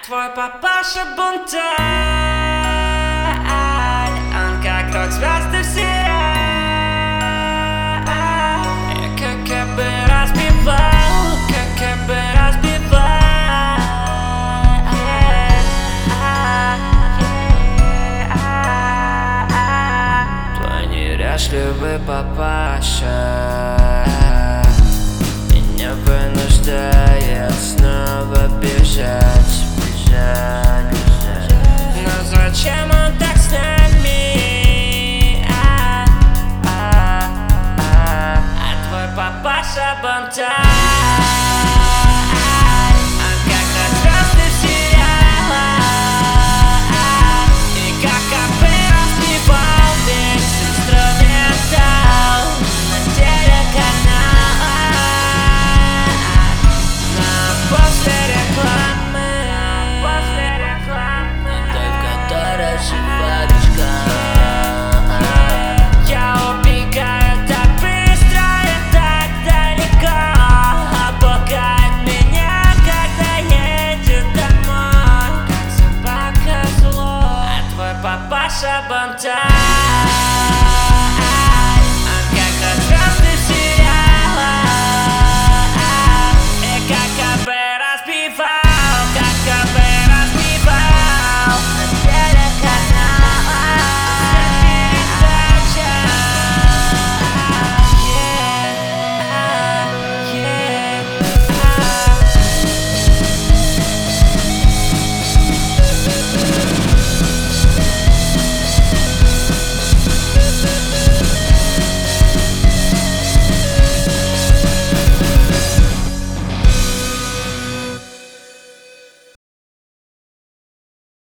твой папаша бунтарь, он как рок-звезды все. Как бы разбивал, как бы разбивал твой неряшливый папаша меня вынуждает снова бежать. Но зачем он так с нами? А твой папаша бунтарь, он как звезды сиял, и как бы разбивал весь инструментал на телеканал. Но после рекламы, той, в которой шифарочка, я убегаю так быстро и так далеко, а пугает меня, когда едет домой, как собака зло. А твой папаша бунтарь.